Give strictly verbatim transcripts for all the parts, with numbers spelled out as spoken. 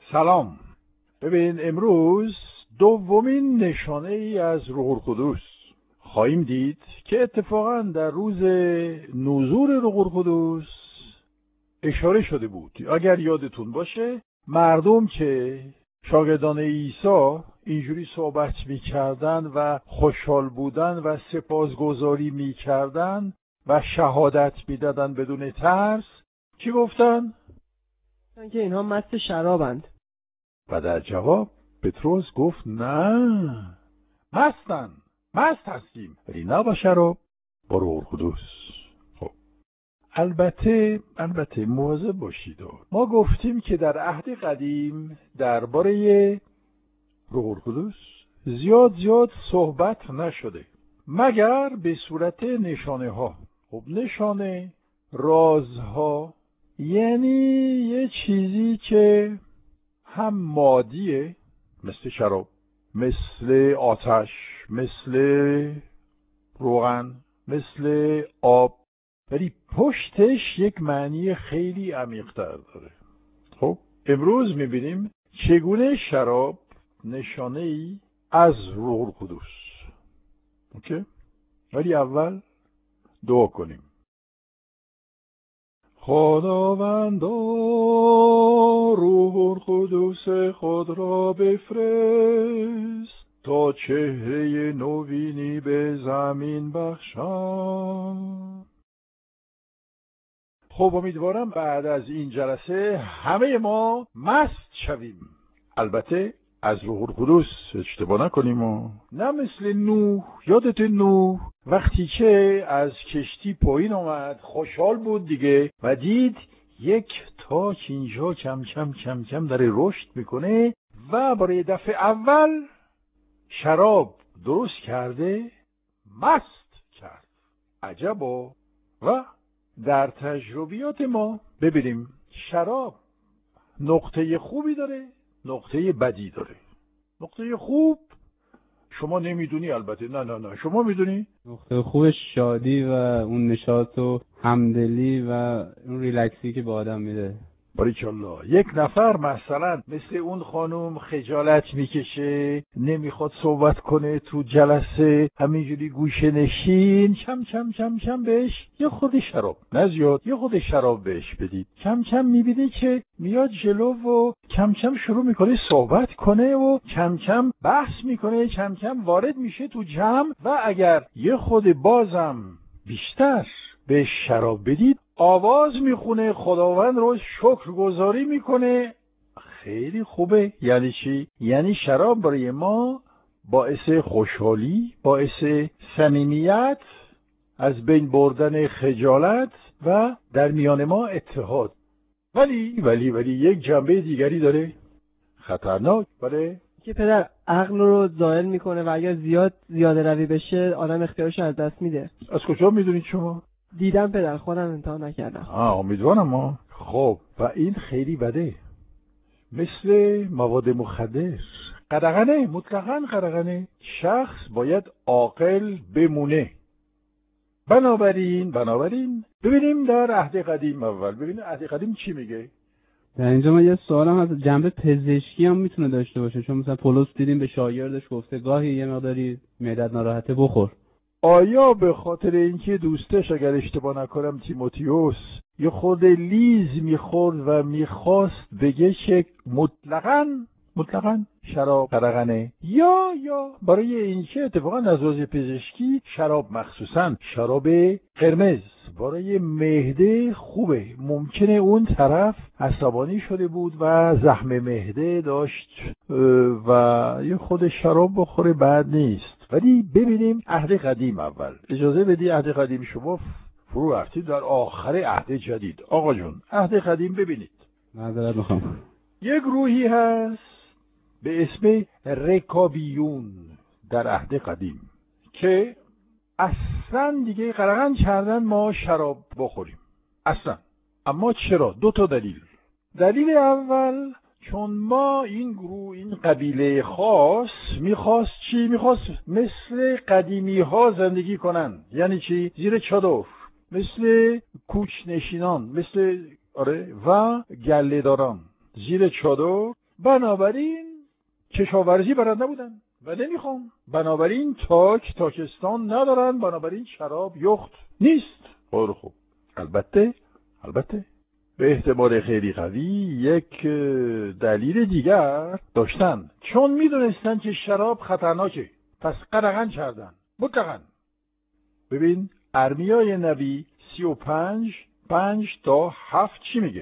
سلام. ببین امروز دومین نشانه ای از روح القدس خواهیم دید که اتفاقا در روز نزول روح القدس اشاره شده بود. اگر یادتون باشه مردم که شاگردان عیسی اینجوری صحبت می‌کردن و خوشحال بودن و سپاسگزاری می‌کردن و شهادت می‌دادن بدون ترس، چی گفتن؟ که اینها مست شرابند. و در جواب پتروس گفت نه، مستن، مست هستیم، ولی نه با شراب، با روح القدس. خب البته البته مواظب باشید. ما گفتیم که در عهد قدیم درباره روح القدس زیاد زیاد صحبت نشده مگر به صورت نشانه ها. خب نشانه، رازها، یعنی یه چیزی که هم مادیه مثل شراب، مثل آتش، مثل روغن، مثل آب، ولی پشتش یک معنی خیلی عمیق‌تر داره. خب امروز می‌بینیم چگونه شراب نشانه‌ای از روح القدس. اوکی؟ ولی اول دعا کنیم. خداوندا روح القدس خود را بفرست تا چهره نوینی به زمین بخشد. خب امیدوارم بعد از این جلسه همه ما مست شویم، البته از روح القدس اشتباه نکنیم و نه مثل نوح. یادت نوح وقتی که از کشتی پایین آمد خوشحال بود دیگه و دید یک تاک اینجا کم کم کم کم داره رشد میکنه و برای دفعه اول شراب درست کرده، مست کرد. عجبا. و در تجربیات ما ببینیم شراب نقطه خوبی داره، نقطه بدی داره. نقطه خوب شما نمیدونی، البته نه نه نه شما میدونی. نقطه خوب شادی و اون نشاط و همدلی و اون ریلکسی که به آدم میده. باریکالله. یک نفر مثلا مثل اون خانم خجالت میکشه، نمیخواد صحبت کنه تو جلسه، همینجوری گوشه نشین، کم کم کم کم بهش یه خود شراب، نه زیاد، یه خود شراب بهش بدید. کم کم میبینی که میاد جلو و کم کم شروع میکنه صحبت کنه و کم کم بحث میکنه، کم کم وارد میشه تو جمع. و اگر یه خود بازم بیشتر به شراب بدید، آواز میخونه، خداوند رو شکرگزاری میکنه. خیلی خوبه. یعنی چی؟ یعنی شراب برای ما باعث خوشحالی، باعث صمیمیت، از بین بردن خجالت و در میان ما اتحاد. ولی ولی ولی یک جنبه دیگری داره، خطرناک. بله که پدر عقل رو زائل میکنه و اگر زیاد زیاده روی بشه آدم اختیارش از دست میده. از کجا میدونید شما؟ دیدم پدر، خودم امتحان نکردم. آه امیدوارم. ما خب و این خیلی بده، مثل مواد مخدر. قدغنه، مطلقاً قدغنه. شخص باید عاقل بمونه. بنابراین بنابراین ببینیم در عهد قدیم اول، ببینیم عهد قدیم چی میگه. در اینجا من یه سوالم از جنبه پزشکی هم میتونه داشته باشه، چون مثلا پولس دیدیم به شاگردش گفته گاهی یه مقداری معدت ناراحته بخور. آیا به خاطر اینکه دوستش، اگر اشتباه نکنم تیموتیوس، یه خود لیز میخورد و میخواست بگه که مطلقاً مطلقاً شراب قدغنه، یا یا برای اینکه اتفاقاً از لحاظ پزشکی شراب، مخصوصاً شراب قرمز، برای معده خوبه. ممکنه اون طرف عصبانی شده بود و زخم معده داشت و یه خود شراب بخوره بد نیست. ولی ببینیم عهد قدیم اول. اجازه بدی عهد قدیم شما فرو رفتید در آخر عهد جدید. آقا جون عهد قدیم ببینید. معذرت میخوام. یک گروهی هست به اسم رکابیون در عهد قدیم که اصلا دیگه قرقن کردن ما شراب بخوریم اصلا. اما چرا؟ دو تا دلیل. دلیل اول، چون ما این گروه، این قبیله خاص میخواست چی؟ میخواست مثل قدیمی ها زندگی کنن. یعنی چی؟ زیر چادر، مثل کوچ نشینان، مثل آره و گله داران، زیر چادر بنابراین کشاورزی بلد نبودن و نمیخوام. بنابراین تاک تاکستان ندارن، بنابراین شراب یخت نیست. خیلی خوب. البته البته به احتمال خیلی قوی یک دلیل دیگر داشتن، چون میدونستن که شراب خطرناکه، پس قدغن کردن. مطلقاً. ببین ارمیای نبی سی و پنج پنج تا هفت چی میگه؟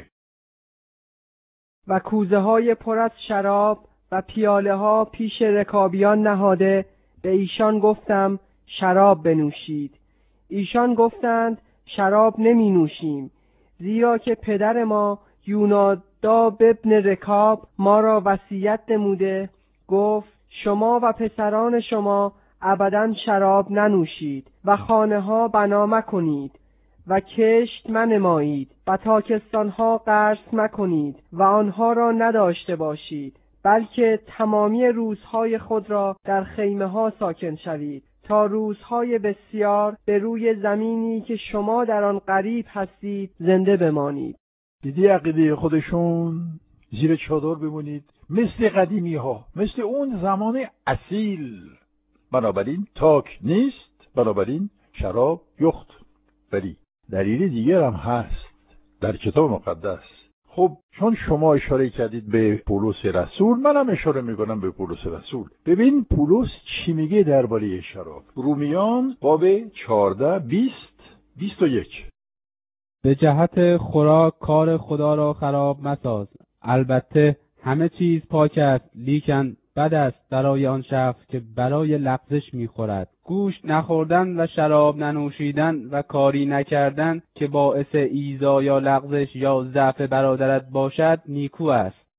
و کوزه های پر از شراب و پیاله ها پیش رکابیان نهاده به ایشان گفتم شراب بنوشید. ایشان گفتند شراب نمی نوشیم، زیرا که پدر ما یوناداب ابن رکاب ما را وصیت نموده، گفت شما و پسران شما ابداً شراب ننوشید و خانه ها بنا مکنید و کشت منمایید و تاکستان ها قرض مکنید و آنها را نداشته باشید، بلکه تمامی روزهای خود را در خیمه ها ساکن شوید تا روزهای بسیار به روی زمینی که شما در آن غریب هستید زنده بمانید. دیدی عقیده خودشون؟ زیر چادر بمونید، مثل قدیمی ها، مثل اون زمان اصیل. بنابراین تاک نیست، بنابراین شراب یخت. ولی دلیل دیگر هم هست در کتاب مقدس. خب چون شما اشاره کردید به پولس رسول، منم اشاره میکنم به پولس رسول. ببین پولس چی میگه درباره شراب. رومیان باب چهارده بیست بیست و یک. به جهت خوراک کار خدا را خراب مساز. البته همه چیز پاک است، لیکن بد است برای آن شخص که برای لغزش میخورد. گوشت نخوردن و شراب ننوشیدن و کاری نکردن که باعث ایذا یا لغزش یا ضعف برادرت باشد نیکو است.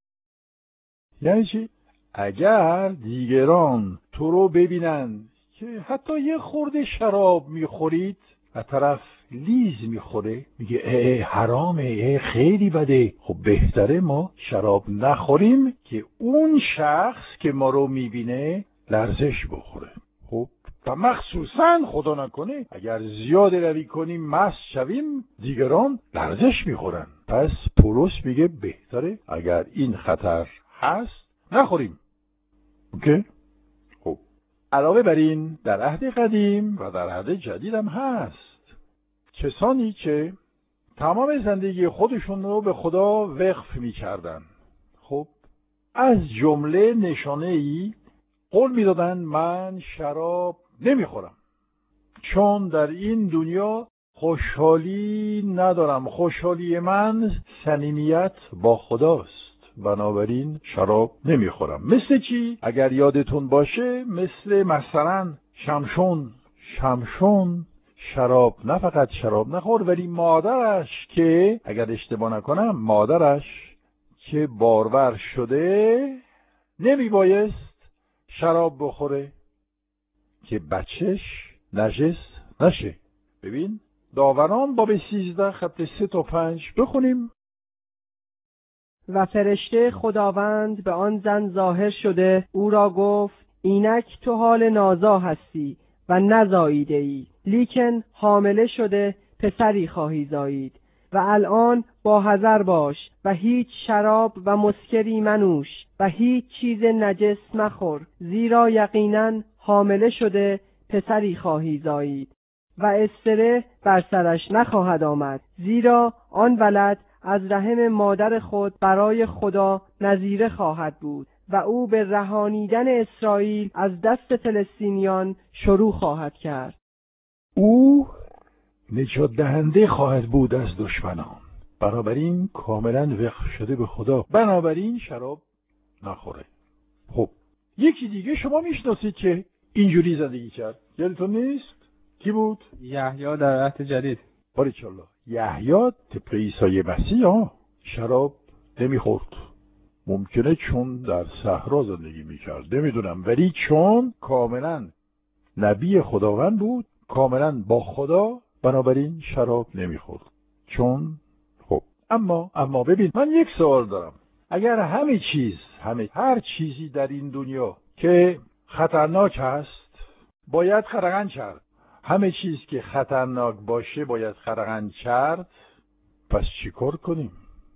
یعنی چی؟ اگر دیگران تو رو ببینن که حتی یه خورده شراب میخورید و طرف لیز میخوره، میگه اه حرامه، اه خیلی بده، خب بهتره ما شراب نخوریم که اون شخص که ما رو میبینه لرزش بخوره. خب و مخصوصا خدا نکنه اگر زیاد روی کنیم مست شویم، دیگران لرزش میخورن. پس پولس میگه بهتره اگر این خطر هست نخوریم. اوکی؟ خب علاوه بر این در عهد قدیم و در عهد جدید هم هست کسانی که تمام زندگی خودشون رو به خدا وقف می‌کردن. خب از جمله نشانه ای قول می‌دادن من شراب نمی‌خورم چون در این دنیا خوشحالی ندارم، خوشحالی من صمیمیت با خداست، بنابراین شراب نمی‌خورم. مثل چی؟ اگر یادتون باشه مثل مثلا شمشون شمشون شراب نه فقط شراب نخور، ولی مادرش که اگر اشتباه نکنم مادرش که بارور شده نمی بایست شراب بخوره که بچهش نجس نشه. ببین داوران باب سیزده خط سه تا پنج بخونیم. و فرشته خداوند به آن زن ظاهر شده او را گفت اینک تو حال نازا هستی و نزاییده ای، لیکن حامله شده پسری خواهی زایید و الان با حذر باش و هیچ شراب و مسکری منوش و هیچ چیز نجس مخور، زیرا یقینا حامله شده پسری خواهی زایید و استره بر سرش نخواهد آمد، زیرا آن ولد از رحم مادر خود برای خدا نظیره خواهد بود و او به رهانیدن اسرائیل از دست فلسطینیان شروع خواهد کرد. او نجات دهنده خواهد بود از دشمنان، بنابراین کاملا وقف شده به خدا، بنابراین شراب نخوره. خب یکی دیگه شما میشناسید که اینجوری زندگی کرد، یادتون نیست؟ کی بود؟ یحیی در عهد جدید. باریکالله. یحیی طبق عیسی مسیح ها شراب نمیخورد. ممکنه چون در صحرا زندگی میکرد، نمیدونم، ولی چون کاملا نبی خداوند بود، کاملا با خدا، بنابراین شراب نمیخورد. چون خب اما اما ببین من یک سوال دارم. اگر همه چیز همه هر چیزی در این دنیا که خطرناک هست باید خرقن کرد، همه چیز که خطرناک باشه باید خرقن کرد، پس چیکار کنیم؟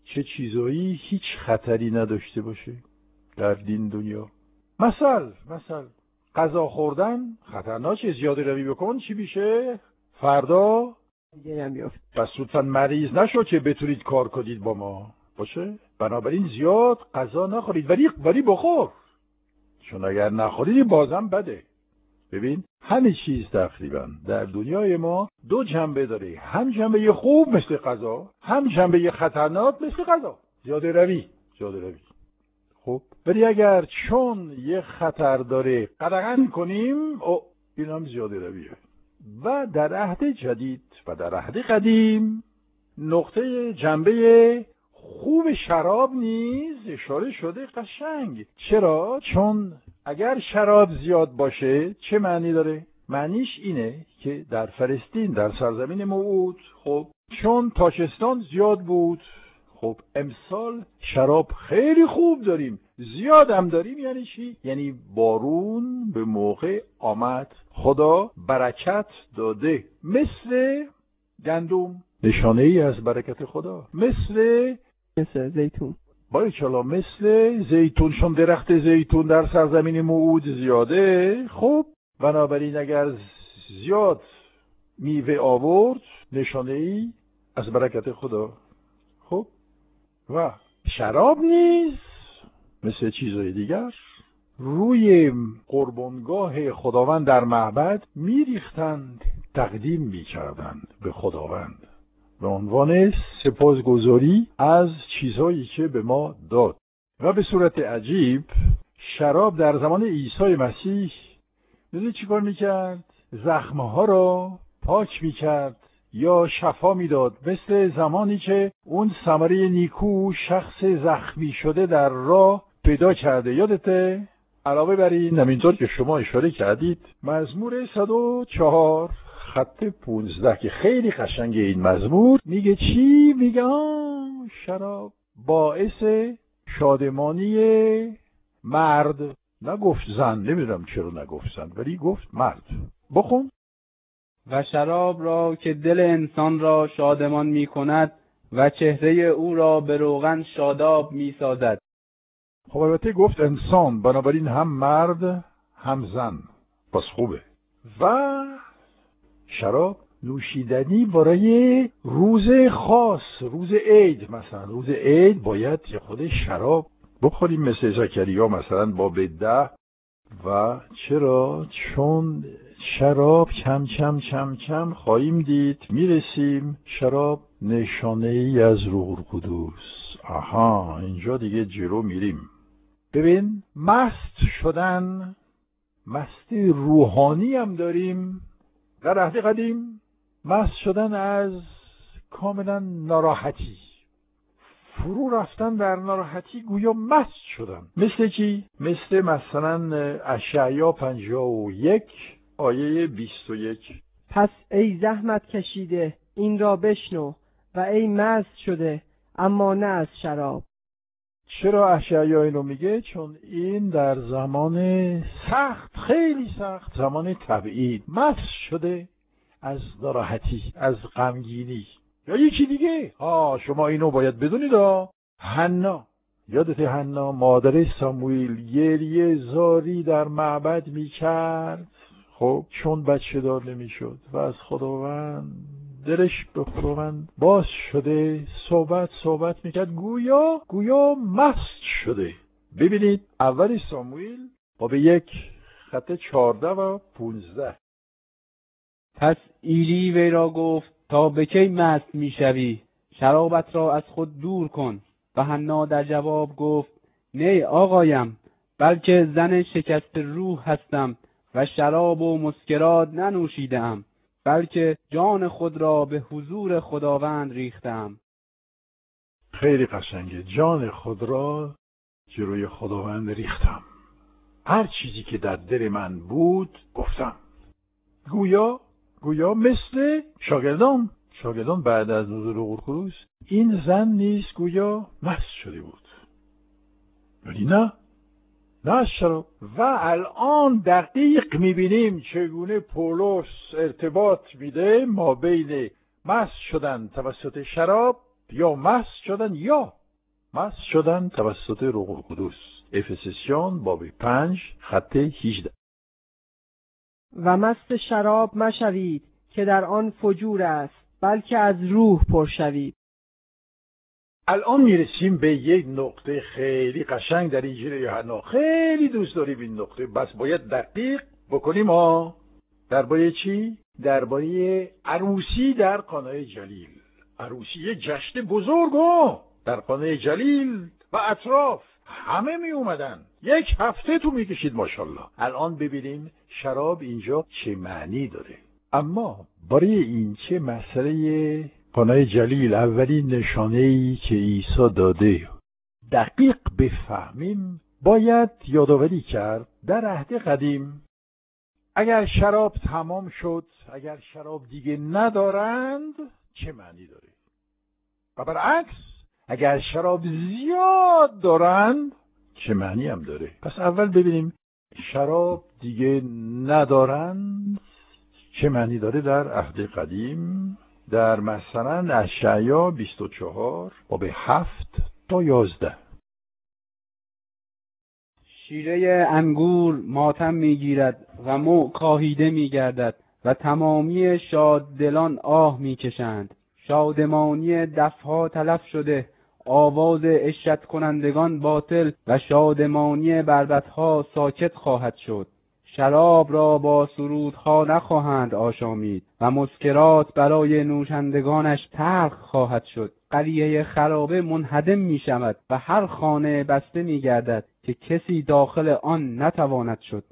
چه چیزایی هیچ خطری نداشته باشه در دین دنیا. مثل مثل غذا خوردن خطرناکه، زیاده روی بکن چی میشه؟ فردا دیگه هم بیافت. پس لطفاً مریض نشو که بتونید کار کنید با ما باشه. بنابراین زیاد غذا نخورید، ولی ولی بخور، چون اگر نخورید بازم بده. ببین همه چیز تقریبا در دنیای ما دو جنبه داره، هم جنبه خوب مثل غذا، هم جنبه خطرناک مثل غذا. زیاده روی زیاده روی خب، ولی اگر چون یه خطر داره قدغن کنیم، او این هم زیاده رویه. و در عهد جدید و در عهد قدیم نقطه جنبه خوب شراب نیز اشاره شده قشنگ. چرا؟ چون اگر شراب زیاد باشه چه معنی داره؟ معنیش اینه که در فلسطین، در سرزمین موعود، خب چون تاچستان زیاد بود، خب امسال شراب خیلی خوب داریم، زیاد هم داریم. یعنی چی؟ یعنی بارون به موقع آمد، خدا برکت داده، مثل گندم، نشانه ای از برکت خدا، مثل مثل زیتون، باریکلا مثل زیتون، چون درخت زیتون در سرزمین موعود زیاده. خب بنابراین اگر زیاد میوه آورد، نشانه ای از برکت خدا. خب و شراب نیز مثل چیزهای دیگر روی قربانگاه خداوند در معبد میریختند، تقدیم میکردند به خداوند به عنوان سپاسگزاری از چیزهایی که به ما داد. و به صورت عجیب شراب در زمان عیسی مسیح میدونی چی کار میکرد؟ زخمها را پاک میکرد یا شفا میداد، مثل زمانی که اون ثمره نیکو شخص زخمی شده در راه پیدا کرده. یادته؟ علاوه بر این، همینطور که شما اشاره کردید، مزمور صد و چهار خط پونزده که خیلی قشنگه، این مزمور میگه چی؟ میگه شراب باعث شادمانی مرد، نگفت زن، نمیدونم چرا نگفت زن ولی گفت مرد. بخون. و شراب را که دل انسان را شادمان می کند و چهره او را به روغن شاداب می سازد. خب البته گفت انسان، بنابراین هم مرد هم زن، پس خوبه. و شراب نوشیدنی برای روز خاص، روز عید، مثلا روز عید باید یه خود شراب بخوریم، مثل زکریا مثلا باب ده. و چرا؟ چون شراب کم کم کم کم خواهیم دید میرسیم، شراب نشانه ای از روح القدس. آها، اینجا دیگه جلو میریم. ببین، مست شدن، مستی روحانی هم داریم. در عهد قدیم مست شدن از کاملا ناراحتی، فرو رفتن در ناراحتی، گویا مست شدن. مثل چی؟ مثل مثلا اشعیا پنجاه و یک آیه بیست و یک. پس ای زحمت کشیده این را بشنو و ای مست شده اما نه از شراب. چرا اشعیا اینو میگه؟ چون این در زمان سخت، خیلی سخت، زمان تبعید، مست شده از ناراحتی، از غمگینی. یا یکی دیگه، آه شما اینو باید بدونید. آه حنا، یادت حنا مادر ساموئیل گریه زاری در معبد میکرد، خب چون بچه دار نمیشد و از خداوند دلش به خداوند باز شده، صحبت صحبت میکرد، گویا گویا مست شده. ببینید اول ساموئیل باب یک خط چهارده و پونزده. پس ایلی وی را گفت تا به کی مست میشوی؟ شرابت را از خود دور کن. و حنا در جواب گفت نه آقایم، بلکه زن شکست روح هستم و شراب و مسکرات ننوشیدم، بلکه جان خود را به حضور خداوند ریختم. خیلی قشنگه، جان خود را جلوی خداوند ریختم. هر چیزی که در دل من بود گفتم. گویا گویا مثل شاگردان شاگردان بعد از نزول روح القدس، این زن نیز گویا مست شده بود، ولی نه نه از شراب. و الان دقیق میبینیم چگونه پولس ارتباط میده ما بین مست شدن توسط شراب، یا مست شدن یا مست شدن توسط روح القدس. افسسیان باب پنج خط هجده. و مست شراب مشوید که در آن فجور است، بلکه از روح پر شوید. الان میرسیم به یک نقطه خیلی قشنگ در انجیل یوحنا. خیلی دوست داریم این نقطه، بس باید دقیق بکنیم. ها درباره چی؟ درباره عروسی در قانای جلیل. عروسی یه جشن بزرگ در قانای جلیل و اطراف همه می اومدن. یک هفته تو میکشید ماشاءالله. الان ببینیم شراب اینجا چه معنی داره. اما برای این چه مسئله قانای جلیل اولین نشانه‌ای که عیسی داده دقیق بفهمیم، باید یادآوری کرد در عهد قدیم اگر شراب تمام شد، اگر شراب دیگه ندارند چه معنی داره؟ و برعکس اگر شراب زیاد دارند چه معنی هم داره؟ پس اول ببینیم شراب دیگه ندارند چه معنی داره در عهد قدیم. در مثلا اشعیا بیست و چهار باب هفت تا یازده. شیره انگور ماتم میگیرد و مو کاهیده میگردد و تمامی شاددلان آه میکشند. شادمانی دفها تلف شده، آواز عشرت کنندگان باطل و شادمانی بربطها ساکت خواهد شد. شراب را با سرودها نخواهند آشامید و مسکرات برای نوشندگانش تلخ خواهد شد. قریه خرابه منهدم می شود و هر خانه بسته می گردد که کسی داخل آن نتواند شد.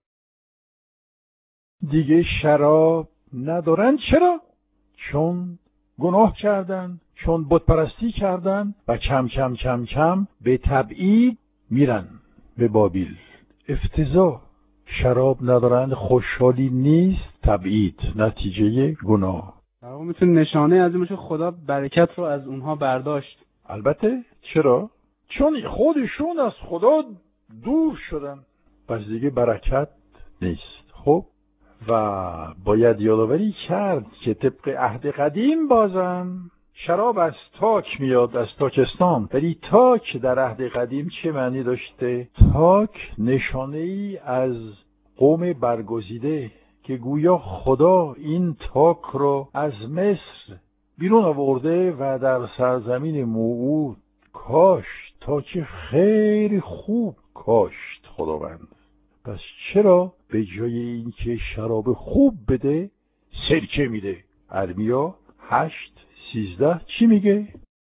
دیگه شراب ندارن. چرا؟ چون گناه کردن، چون بت پرستی کردن و کم کم کم کم به تبعید میرن به بابیل. افتضاح. شراب ندارن خوشحالی نیست، تبعید، نتیجه گناه. در واقع میتونه نشانه از این باشه خدا برکت رو از اونها برداشت. البته. چرا؟ چون خودشون از خدا دور شدن، پس دیگه برکت نیست. خب و باید یادآوری کرد که طبق عهد قدیم بازم شراب از تاک میاد، از تاکستان. ولی تاک در عهد قدیم چه معنی داشته؟ تاک نشانه ای از قوم برگزیده که گویا خدا این تاک رو از مصر بیرون آورده و در سرزمین موعود کاشت. تاک خیلی خوب کاشت خداوند. پس چرا به جای اینکه شراب خوب بده سرکه میده؟ ارمیا هشت سیزده چی میگه؟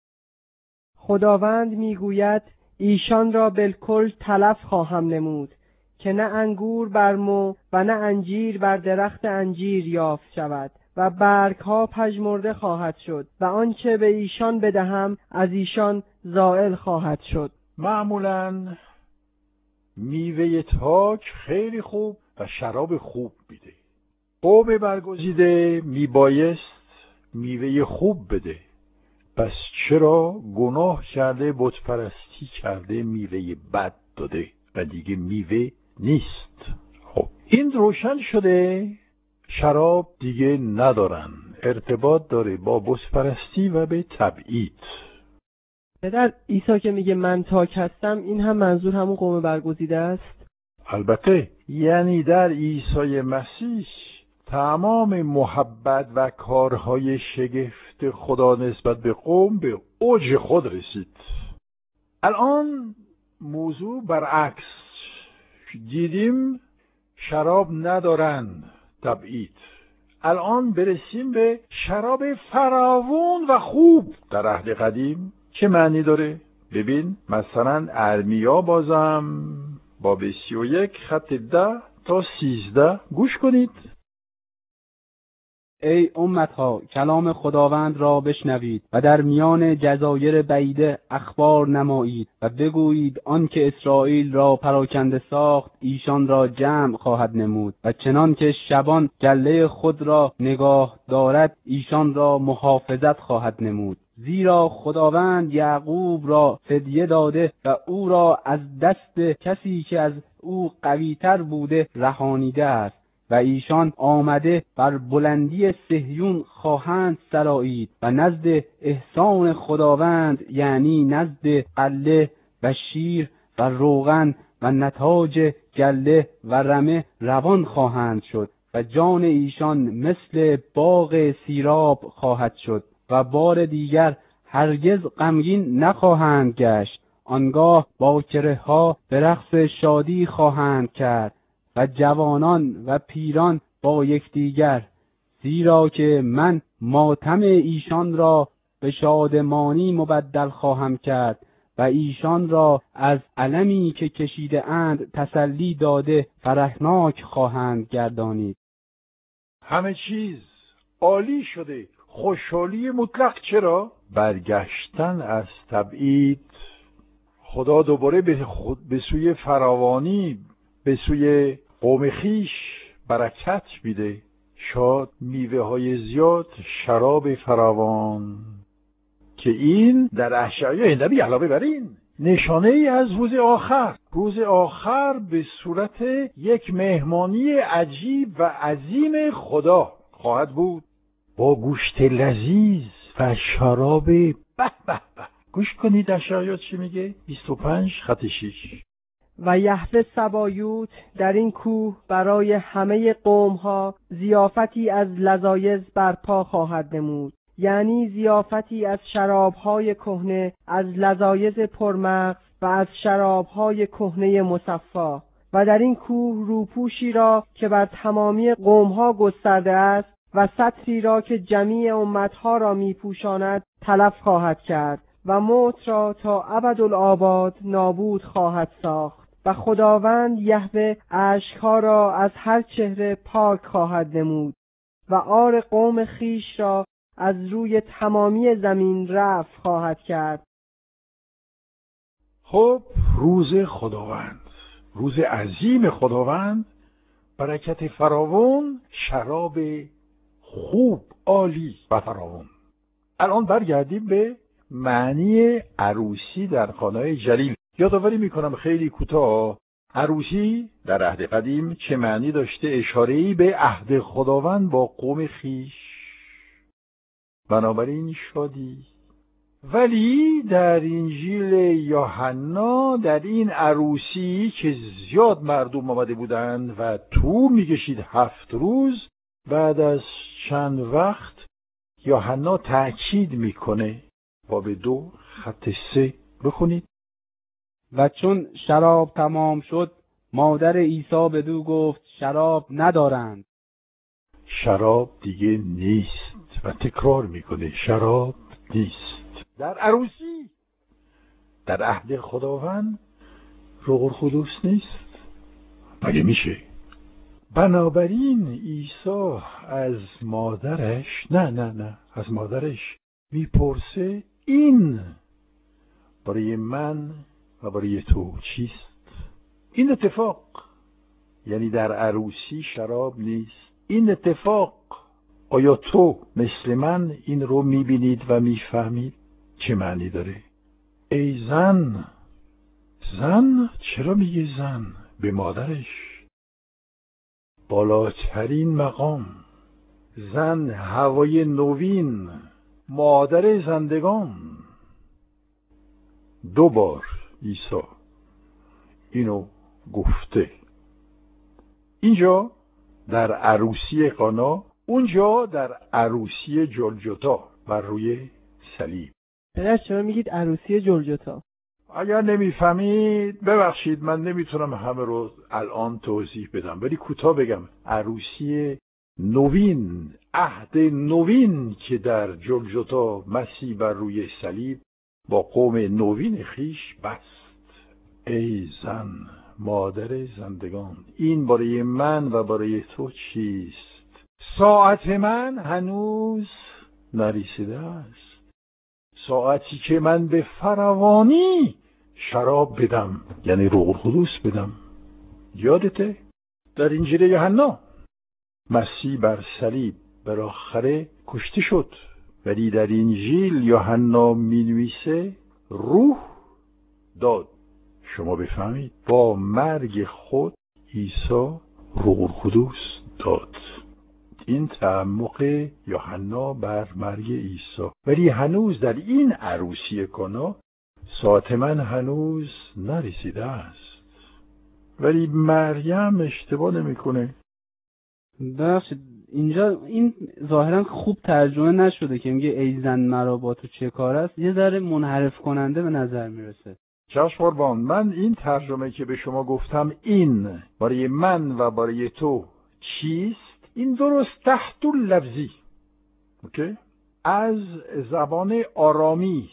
خداوند میگوید ایشان را بالکل تلف خواهم نمود که نه انگور بر مو و نه انجیر بر درخت انجیر یافت شود و برگها پژمرده خواهد شد و آنچه به ایشان بدهم از ایشان زائل خواهد شد. معمولاً میوه تاک خیلی خوب و شراب خوب میده. قوم برگزیده میبایست میوه خوب بده. پس چرا گناه کرده، بت پرستی کرده، میوه بد داده و دیگه میوه نیست؟ خب این روشن شده شراب دیگه ندارن، ارتباط داره با بت پرستی و به تبعید. پدر، عیسی که میگه من تاک هستم، این هم منظور همون قوم برگزیده است؟ البته. یعنی در عیسی مسیح تمام محبت و کارهای شگفت خدا نسبت به قوم به اوج خود رسید. الان موضوع برعکس. دیدیم شراب ندارن، تبعید. الان برسیم به شراب فراوون و خوب در عهد قدیم. چه معنی داره؟ ببین مثلا ارمیا بازم باب سی و یک خط ده تا سیزده گوش کنید. ای امتها کلام خداوند را بشنوید و در میان جزایر بعیده اخبار نمایید و بگویید آنکه اسرائیل را پراکنده ساخت ایشان را جمع خواهد نمود و چنان که شبان گله خود را نگاه دارد ایشان را محافظت خواهد نمود. زیرا خداوند یعقوب را فدیه داده و او را از دست کسی که از او قوی‌تر بوده رهانیده است. و ایشان آمده بر بلندی صهیون خواهند سرایید و نزد احسان خداوند، یعنی نزد قله و شیر و روغن و نتاج گله و رمه روان خواهند شد و جان ایشان مثل باغ سیراب خواهد شد و بار دیگر هرگز غمگین نخواهند گشت. آنگاه باکره ها به رقص شادی خواهند کرد و جوانان و پیران با یکدیگر، زیرا که من ماتم ایشان را به شادمانی مبدل خواهم کرد و ایشان را از المی که کشیده اند تسلی داده فرحناک خواهند گردانید. همه چیز عالی شده، خوشحالی مطلق. چرا؟ برگشتن از تبعید. خدا دوباره به, خود به سوی فراوانی، به سوی قوم خیش برکت میده. شاد، میوه های زیاد، شراب فراوان، که این در اشعیا هندبی علاوه بر این نشانه ای از روز آخر. روز آخر به صورت یک مهمانی عجیب و عظیم خدا خواهد بود، با گوشت لذیذ و شراب به به به. گوش کنید اشعیا چی میگه؟ بیست و پنج خط شش. و یهوه سبایوت در این کوه برای همه قومها ضیافتی از لذایذ برپا خواهد نمود، یعنی ضیافتی از شرابهای کهنه، از لذایذ پرمغز و از شرابهای کهنه مصفا. و در این کوه روپوشی را که بر تمامی قومها گسترده است و ستری را که جمیع امتها را میپوشاند تلف خواهد کرد و موت را تا ابدالآباد نابود خواهد ساخت. و خداوند یهوه اشکها را از هر چهره پاک خواهد نمود و عار قوم خیش را از روی تمامی زمین رفع خواهد کرد. خب، روز خداوند، روز عظیم خداوند، برکت فراوان، شراب خوب، عالی و فراوان. الان برگردیم به معنی عروسی در قانای جلیل. یادآوری میکنم خیلی کوتاه، عروسی در عهد قدیم چه معنی داشته؟ اشاره‌ای به عهد خداوند با قوم خیش، بنابراین شادی. ولی در انجیل یوحنا در این عروسی که زیاد مردم آمده بودند و طول میکشید هفت روز، بعد از چند وقت یوحنا تأکید میکنه. باب دو خط سه بخونید. و چون شراب تمام شد، مادر عیسی بدو گفت شراب ندارند. شراب دیگه نیست، و تکرار میکنه شراب نیست. در عروسی، در عهد خداوند روح القدس نیست. مگه میشه؟ بنابراین عیسی از مادرش نه نه نه از مادرش میپرسه این برای من و برای تو چیست؟ این اتفاق، یعنی در عروسی شراب نیست. این اتفاق، آیا تو مثل من این رو میبینید و میفهمید چه معنی داره؟ ای زن، زن چرا میگه زن به مادرش؟ بالاترین مقام، زن هوای نوین، مادر زندگان. دو بار عیسی اینو گفته، اینجا در عروسی قانا، اونجا در عروسی جلجتا بر روی صلیب. پدر چرا میگید عروسی جلجتا؟ اگر نمیفهمید ببخشید، من نمیتونم همه رو الان توضیح بدم، ولی کوتاه بگم عروسی نوین، عهد نوین که در جلجتا مسیح بر روی صلیب با قوم نوین خیش بست. ای زن، مادر زندگان، این برای من و برای تو چیست؟ ساعت من هنوز نرسیده است، ساعتی که من به فراوانی شراب بدم، یعنی روح القدس بدم. یادته در انجیل یوحنا مسیح بر صلیب بالاخره کشته شد، ولی در انجیل یوحنا می‌نویسه روح داد. شما بفهمید با مرگ خود عیسی روح القدس داد. این تعمق یوحنا بر مرگ عیسی. ولی هنوز در این عروسی کانا ساعت من هنوز نرسیده است. ولی مریم اشتباه نمیکنه. ببخشید اینجا این ظاهرا خوب ترجمه نشده که میگه ای زن مرا با تو چه کار است، یه ذره منحرف کننده به نظر میرسه. چشم قربان، من این ترجمه که به شما گفتم، این برای من و برای تو چیست، این درست تحت لفظی اوکی؟ از زبان آرامی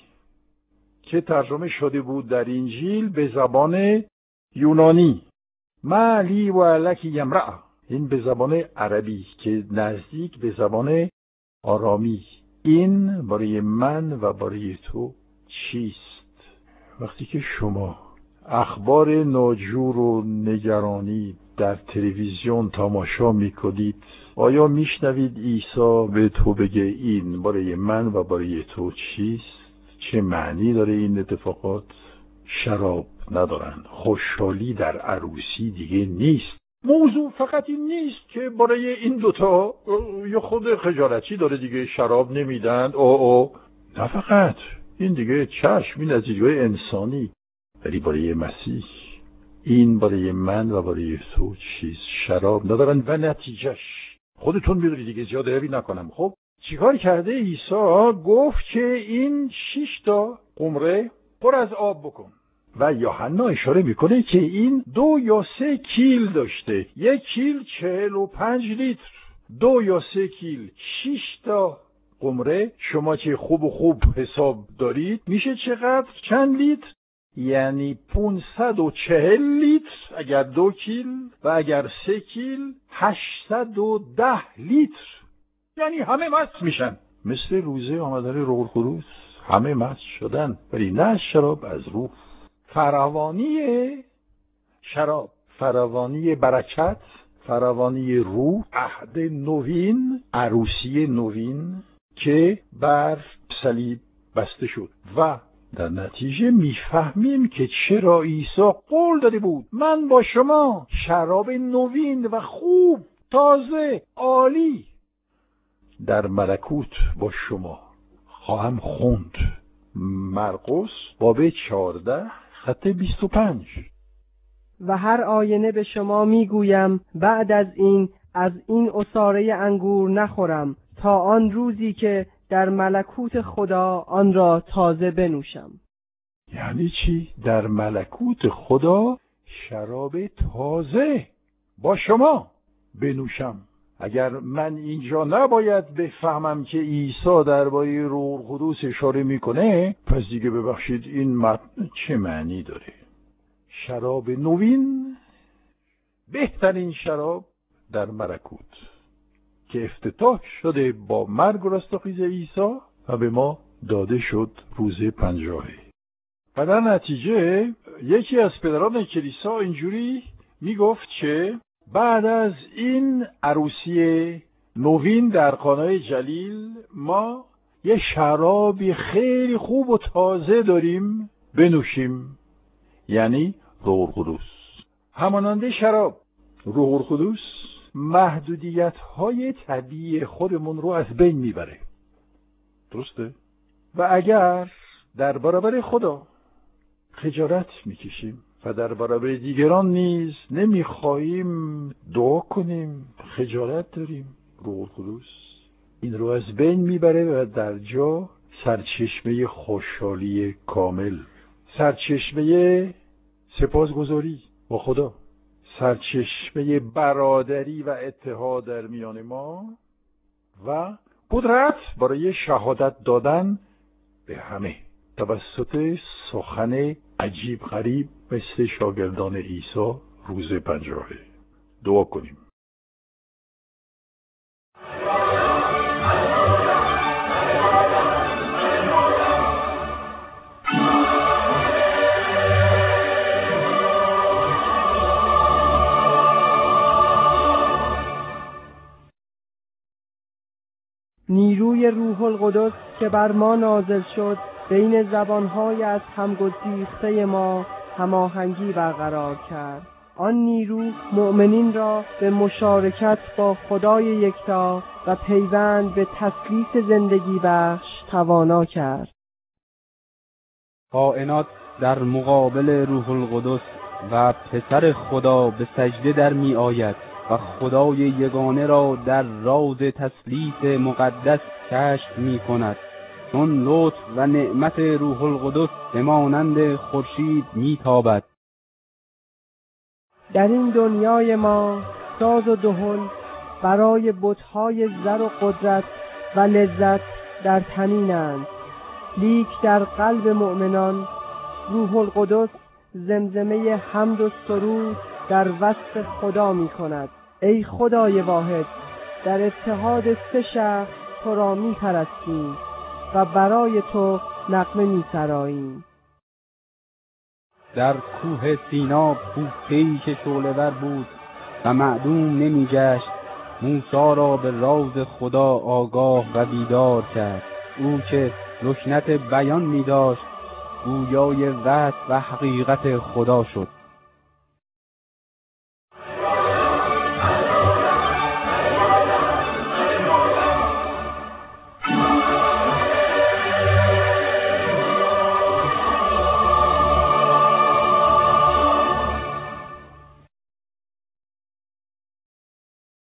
که ترجمه شده بود در انجیل به زبان یونانی، ما لی و لکی امرأ، این به زبان عربی که نزدیک به زبان آرامی، این برای من و برای تو چیست. وقتی که شما اخبار ناجور و نگرانی در تلویزیون تماشا میکنید، آیا میشنوید عیسی به تو بگه این برای من و برای تو چیست؟ چه معنی داره این اتفاقات؟ شراب ندارن، خوشحالی در عروسی دیگه نیست. موضوع فقط این نیست که برای این دوتا یا خود خجالتی داره دیگه شراب نمیدن، او او نه، فقط این دیگه چشم، این از دیدگاه انسانی. ولی برای مسیح این برای من و برای تو چیز، شراب ندارن و نتیجهش خودتون میدونید دیگه، زیاده روی نکنم. خب چیکار کرده عیسی؟ گفت که این شش تا قمره پر از آب بکن و یوحنا اشاره میکنه که این دو یا سه کیل داشته، یک کیل چهل و پنج لیتر، دو یا سه کیل شش تا قمره، شما چه خوب و خوب حساب دارید میشه چقدر؟ چند لیتر؟ یعنی پانصد و چهل لیتر اگر دو کیل و اگر سه کیل هشتصد و ده لیتر، یعنی همه مست میشن. مثل روزه آمدن روح القدس همه مست شدن، ولی نه شراب از روح. فراوانی شراب، فراوانی برکت، فراوانی روح، عهد نوین، عروسی نوین که بر صلیب بسته شد. و در نتیجه میفهمیم که چرا عیسی قول داده بود من با شما شراب نوین و خوب، تازه، عالی در ملکوت با شما خواهم خوند. مرقس باب چهارده خط بیست و پنج. و هر آینه به شما میگویم بعد از این از این عصاره انگور نخورم تا آن روزی که در ملکوت خدا آن را تازه بنوشم. یعنی چی؟ در ملکوت خدا شراب تازه با شما بنوشم. اگر من اینجا نباید بفهمم که عیسی درباره روح القدس اشاره میکنه، پس دیگه ببخشید این متن چه معنی داره؟ شراب نوین، بهترین شراب در ملکوت که افتتاح شده با مرگ و رستاخیز عیسی و به ما داده شد روز پنجاهی. و در نتیجه یکی از پدران کلیسا اینجوری میگفت که بعد از این عروسی نوین در قانای جلیل ما یه شرابی خیلی خوب و تازه داریم بنوشیم، یعنی روح القدس. همانند شراب، روح القدس محدودیت‌های طبیعی خودمون رو از بین میبره. درسته؟ و اگر در برابر خدا خجالت میکشیم و در برابر دیگران نیز نمیخواهیم دعا کنیم، خجالت داریم، روح القدس این رو از بین میبره و در جا سرچشمه خوشحالی کامل، سرچشمه سپاسگزاری با خدا، سرچشمه برادری و اتحاد در میان ما و قدرت برای شهادت دادن به همه توسط سخن عجیب غریب مثل شاگردان عیسی روز پنجاهه. دعا کنیم. نیروی روح القدس که بر ما نازل شد بین زبانهای از هم گسیخته ما هماهنگی برقرار کرد آن نیرو مؤمنین را به مشارکت با خدای یکتا و پیوند به تثلیث زندگی بخش توانا کرد. کائنات در مقابل روح القدس و پسر خدا به سجده در می آید و خدای یگانه را در راز تثلیث مقدس کشف می کند، چون لطف و نعمت روح القدس به مانند خورشید می تابد. در این دنیای ما ساز و دهل برای بت‌های زر و قدرت و لذت در تنینند، لیک در قلب مؤمنان روح القدس زمزمه حمد و سرود در وصف خدا می کند. ای خدای واحد، در اتحاد سه شخص تو را می پرستیم و برای تو نغمه می سراییم. در کوه سینا بوته‌ای که شعله‌ور بود و معدوم نمی گشت، موسی را به راز خدا آگاه و بیدار کرد. او که لکنت بیان می داشت، گویای وصف و حقیقت خدا شد.